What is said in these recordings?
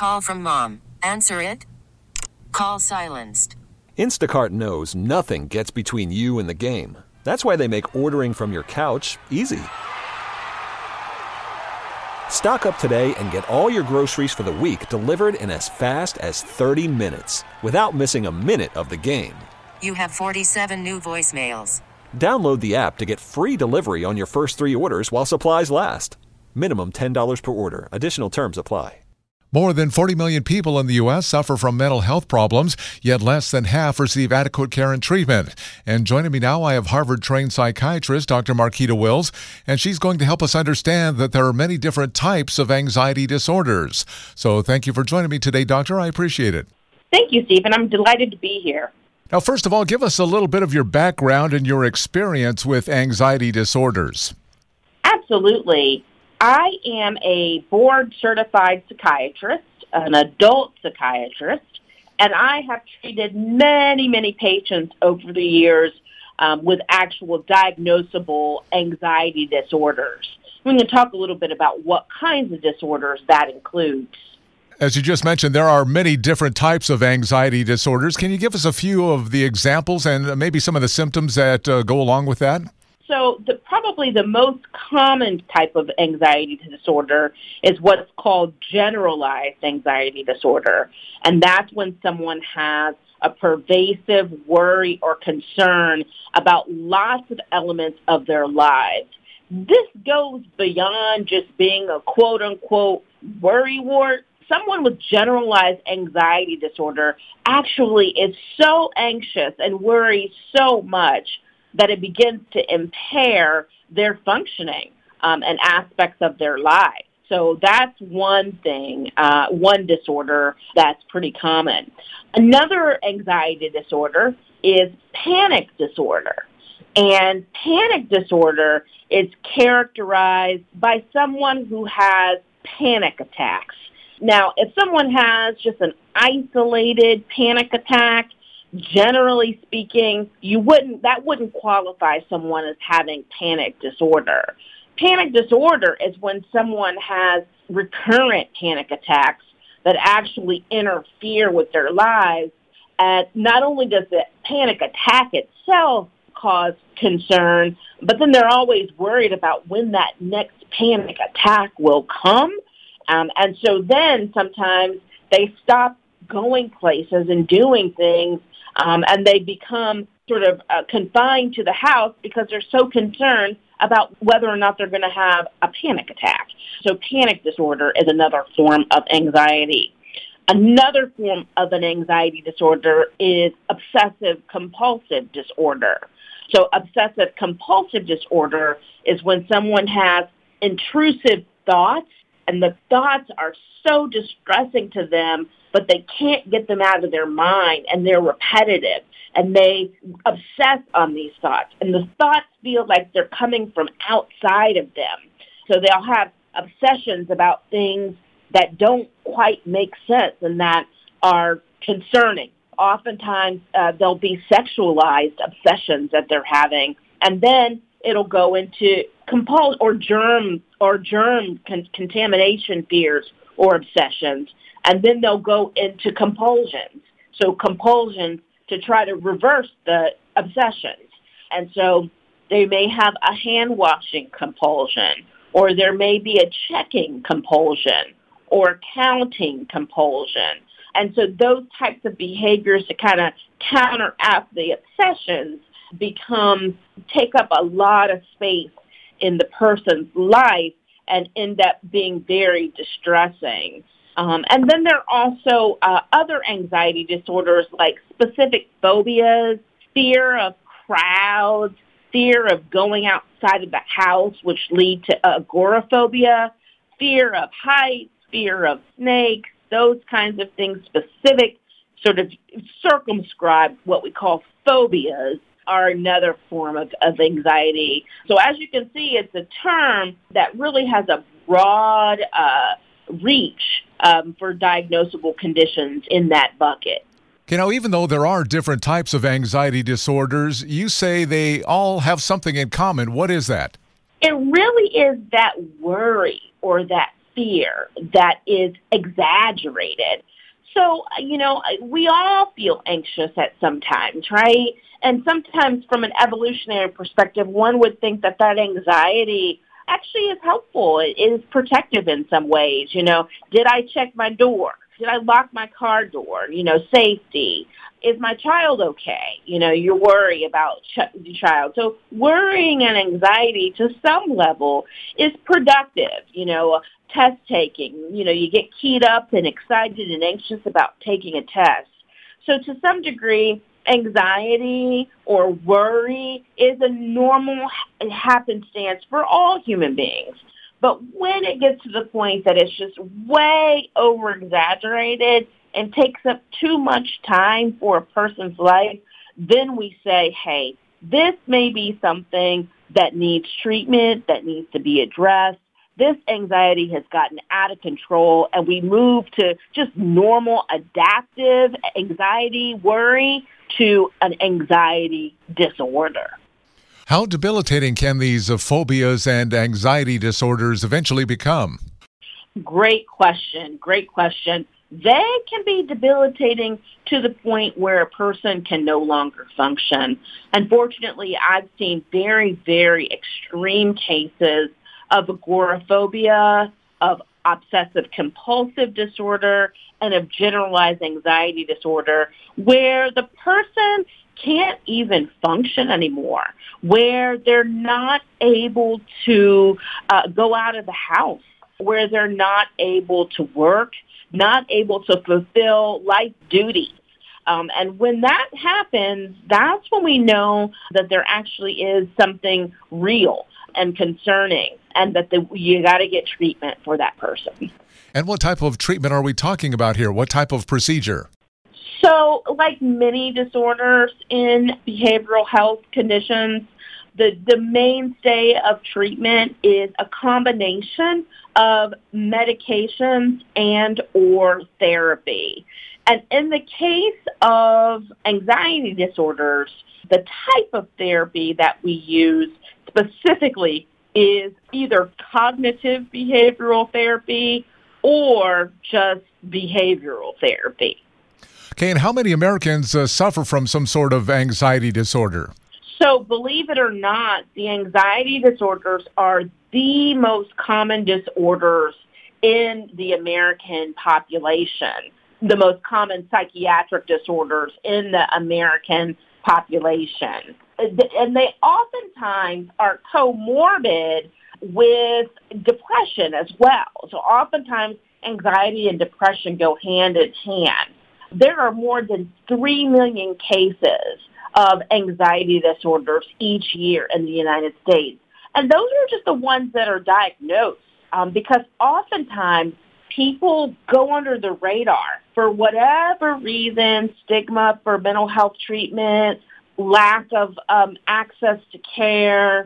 Call from mom. Answer it. Call silenced. Instacart knows nothing gets between you and the game. That's why they make ordering from your couch easy. Stock up today and get all your groceries for the week delivered in as fast as 30 minutes without missing a minute of the game. You have 47 new voicemails. Download the app to get free delivery on your first 3 orders while supplies last. Minimum $10 per order. Additional terms apply. More than 40 million people in the U.S. suffer from mental health problems, yet less than half receive adequate care and treatment. And joining me now, I have Harvard-trained psychiatrist Dr. Marquita Wills, and she's going to help us understand that there are many different types of anxiety disorders. So thank you for joining me today, Doctor. I appreciate it. Thank you, Stephen. I'm delighted to be here. Now, first of all, give us a little bit of your background and your experience with anxiety disorders. Absolutely. I am a board-certified psychiatrist, an adult psychiatrist, and I have treated many, many patients over the years with actual diagnosable anxiety disorders. We're going to talk a little bit about what kinds of disorders that includes. As you just mentioned, there are many different types of anxiety disorders. Can you give us a few of the examples and maybe some of the symptoms that go along with that? So probably the most common type of anxiety disorder is what's called generalized anxiety disorder. And that's when someone has a pervasive worry or concern about lots of elements of their lives. This goes beyond just being a quote-unquote worrywart. Someone with generalized anxiety disorder actually is so anxious and worries so much that it begins to impair their functioning and aspects of their lives. So that's one thing, one disorder that's pretty common. Another anxiety disorder is panic disorder. And panic disorder is characterized by someone who has panic attacks. Now, if someone has just an isolated panic attack, generally speaking, that wouldn't qualify someone as having panic disorder. Panic disorder is when someone has recurrent panic attacks that actually interfere with their lives. And not only does the panic attack itself cause concern, but then they're always worried about when that next panic attack will come. And so then sometimes they stop going places and doing things, and they become sort of confined to the house because they're so concerned about whether or not they're going to have a panic attack. So panic disorder is another form of anxiety. Another form of an anxiety disorder is obsessive-compulsive disorder. So obsessive-compulsive disorder is when someone has intrusive thoughts, and the thoughts are so distressing to them, but they can't get them out of their mind, and they're repetitive, and they obsess on these thoughts. And the thoughts feel like they're coming from outside of them. So they'll have obsessions about things that don't quite make sense and that are concerning. Oftentimes, there'll be sexualized obsessions that they're having, and then it'll go into germ contamination fears or obsessions, and then they'll go into compulsions. So compulsions to try to reverse the obsessions. And so they may have a hand-washing compulsion, or there may be a checking compulsion, or counting compulsion. And so those types of behaviors to kind of counteract the obsessions take up a lot of space in the person's life and end up being very distressing. And then there are also other anxiety disorders like specific phobias, fear of crowds, fear of going outside of the house, which lead to agoraphobia, fear of heights, fear of snakes, those kinds of things, specific sort of circumscribed, what we call phobias, are another form of anxiety. So as you can see, it's a term that really has a broad reach for diagnosable conditions in that bucket. You know, even though there are different types of anxiety disorders, you say they all have something in common. What is that? It really is that worry or that fear that is exaggerated. So, we all feel anxious at some times, right? And sometimes from an evolutionary perspective, one would think that anxiety actually is helpful. It is protective in some ways. Did I check my door? Did I lock my car door? Safety. Is my child okay? You worry about the child. So worrying and anxiety to some level is productive. Test taking, you get keyed up and excited and anxious about taking a test. So to some degree, anxiety or worry is a normal happenstance for all human beings. But when it gets to the point that it's just way over-exaggerated and takes up too much time for a person's life, then we say, hey, this may be something that needs treatment, that needs to be addressed. This anxiety has gotten out of control, and we move to just normal adaptive anxiety, worry, to an anxiety disorder. How debilitating can these phobias and anxiety disorders eventually become? Great question. They can be debilitating to the point where a person can no longer function. Unfortunately, I've seen very, very extreme cases of agoraphobia, of obsessive-compulsive disorder, and of generalized anxiety disorder, where the person can't even function anymore, where they're not able to go out of the house, where they're not able to work, not able to fulfill life duties. And when that happens, that's when we know that there actually is something real and concerning, and that you got to get treatment for that person. And what type of treatment are we talking about here? What type of procedure? So, like many disorders in behavioral health conditions, the mainstay of treatment is a combination of medications and or therapy. And in the case of anxiety disorders, the type of therapy that we use specifically is either cognitive behavioral therapy or just behavioral therapy. Okay, and how many Americans suffer from some sort of anxiety disorder? So believe it or not, the anxiety disorders are the most common disorders in the American population, the most common psychiatric disorders in the American population. And they oftentimes are comorbid with depression as well. So oftentimes anxiety and depression go hand in hand. There are more than 3 million cases of anxiety disorders each year in the United States. And those are just the ones that are diagnosed because oftentimes people go under the radar for whatever reason, stigma for mental health treatment, lack of access to care,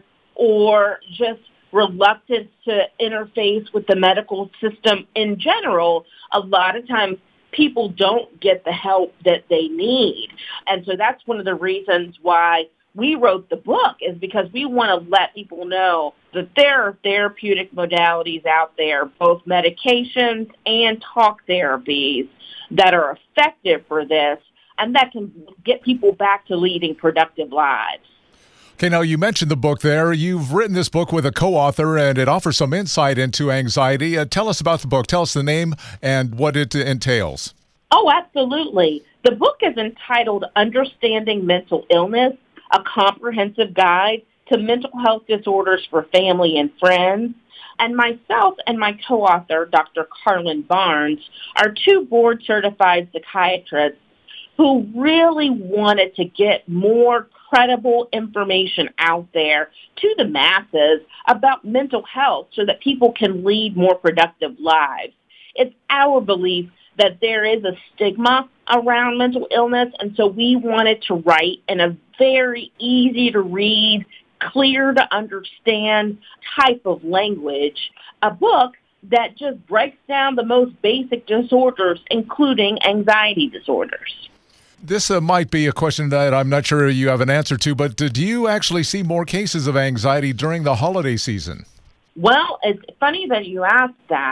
or just reluctance to interface with the medical system in general. A lot of times people don't get the help that they need. And so that's one of the reasons why we wrote the book, is because we want to let people know that there are therapeutic modalities out there, both medications and talk therapies, that are effective for this and that can get people back to leading productive lives. Okay, now you mentioned the book there. You've written this book with a co-author, and it offers some insight into anxiety. Tell us about the book. Tell us the name and what it entails. Oh, absolutely. The book is entitled Understanding Mental Illness, a comprehensive guide to mental health disorders for family and friends. And myself and my co-author, Dr. Carlin Barnes, are two board-certified psychiatrists who really wanted to get more credible information out there to the masses about mental health so that people can lead more productive lives. It's our belief that there is a stigma around mental illness, and so we wanted to write in a very easy to read, clear to understand type of language, a book that just breaks down the most basic disorders, including anxiety disorders. This might be a question that I'm not sure you have an answer to, but do you actually see more cases of anxiety during the holiday season? Well, it's funny that you asked that.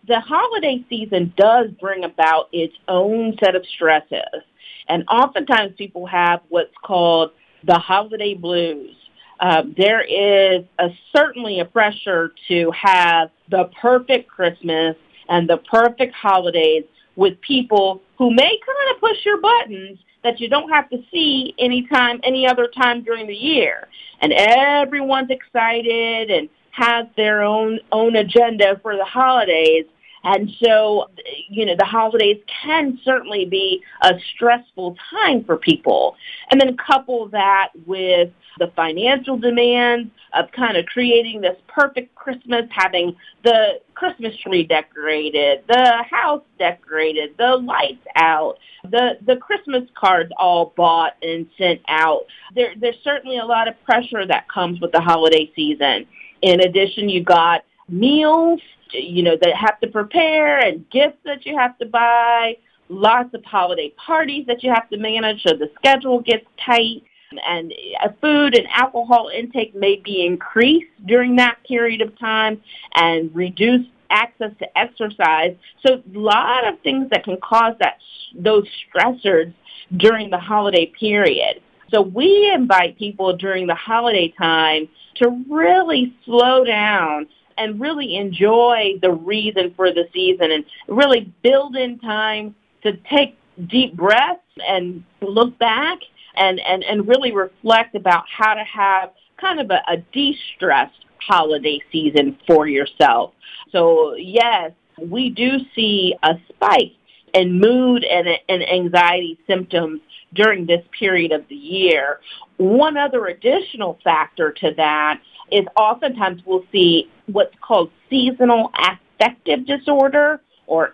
the holiday season does bring about its own set of stresses. And oftentimes people have what's called the holiday blues. There is certainly a pressure to have the perfect Christmas and the perfect holidays with people who may kind of push your buttons that you don't have to see any other time during the year. And everyone's excited and has their own agenda for the holidays. And so, the holidays can certainly be a stressful time for people. And then couple that with the financial demands of kind of creating this perfect Christmas, having the Christmas tree decorated, the house decorated, the lights out, the Christmas cards all bought and sent out. There's certainly a lot of pressure that comes with the holiday season. In addition, you got meals, that have to prepare and gifts that you have to buy, lots of holiday parties that you have to manage, so the schedule gets tight, and food and alcohol intake may be increased during that period of time and reduce access to exercise. So a lot of things that can cause those stressors during the holiday period. So we invite people during the holiday time to really slow down and really enjoy the reason for the season and really build in time to take deep breaths and look back and really reflect about how to have kind of a de-stressed holiday season for yourself. So yes, we do see a spike in mood and anxiety symptoms during this period of the year. One other additional factor to that is oftentimes we'll see what's called seasonal affective disorder, or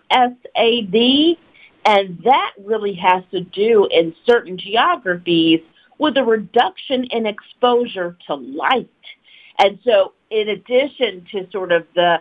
SAD, and that really has to do in certain geographies with a reduction in exposure to light. And so in addition to sort of the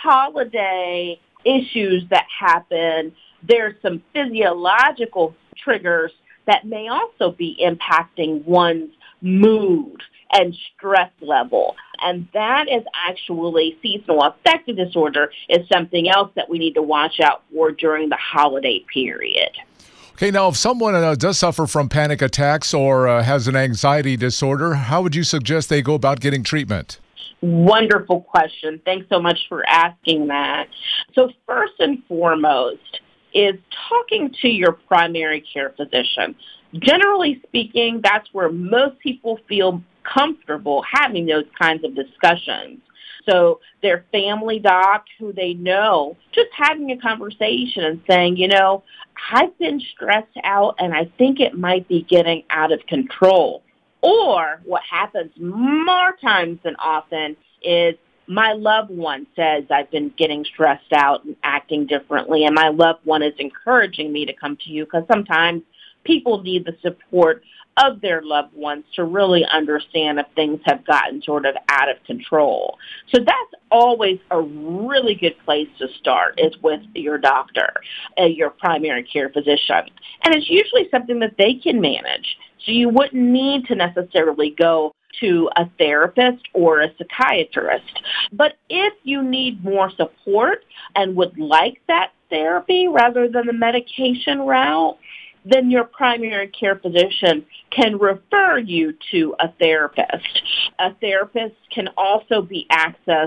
holiday issues that happen, there's some physiological triggers that may also be impacting one's mood and stress level. And that is actually seasonal affective disorder is something else that we need to watch out for during the holiday period. Okay, now if someone does suffer from panic attacks or has an anxiety disorder, how would you suggest they go about getting treatment? Wonderful question. Thanks so much for asking that. So first and foremost is talking to your primary care physician. Generally speaking, that's where most people feel comfortable having those kinds of discussions. So their family doc who they know, just having a conversation and saying, I've been stressed out and I think it might be getting out of control. Or what happens more times than often is my loved one says I've been getting stressed out and acting differently, and my loved one is encouraging me to come to you, because sometimes people need the support of their loved ones to really understand if things have gotten sort of out of control. So that's always a really good place to start, is with your doctor, your primary care physician. And it's usually something that they can manage. So you wouldn't need to necessarily go to a therapist or a psychiatrist. But if you need more support and would like that therapy rather than the medication route, then your primary care physician can refer you to a therapist. A therapist can also be accessed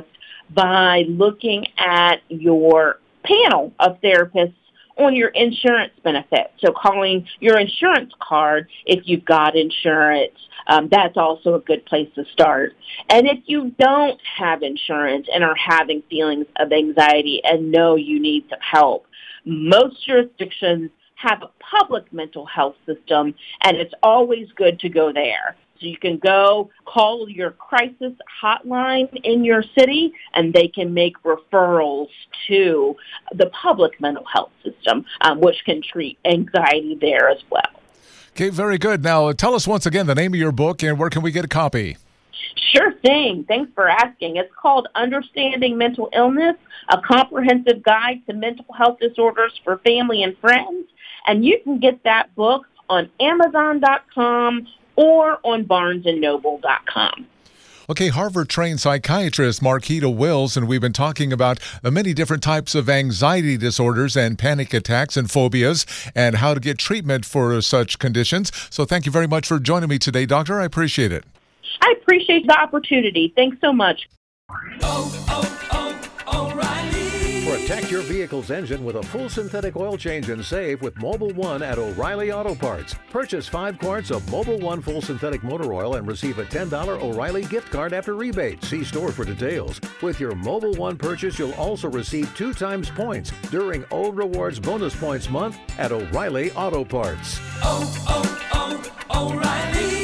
by looking at your panel of therapists on your insurance benefit. So calling your insurance card if you've got insurance, that's also a good place to start. And if you don't have insurance and are having feelings of anxiety and know you need some help, most jurisdictions have a public mental health system, and it's always good to go there. So you can go call your crisis hotline in your city, and they can make referrals to the public mental health system, which can treat anxiety there as well. Okay, very good. Now, tell us once again the name of your book and where can we get a copy? Sure thing. Thanks for asking. It's called Understanding Mental Illness, a comprehensive guide to mental health disorders for family and friends. And you can get that book on Amazon.com or on BarnesandNoble.com. Okay, Harvard-trained psychiatrist Marquita Wills, and we've been talking about the many different types of anxiety disorders and panic attacks and phobias and how to get treatment for such conditions. So thank you very much for joining me today, Doctor. I appreciate it. I appreciate the opportunity. Thanks so much. Protect your vehicle's engine with a full synthetic oil change and save with Mobil 1 at O'Reilly Auto Parts. Purchase 5 quarts of Mobil 1 full synthetic motor oil and receive a $10 O'Reilly gift card after rebate. See store for details. With your Mobil 1 purchase, you'll also receive 2 times points during O Rewards Bonus Points Month at O'Reilly Auto Parts. O'Reilly.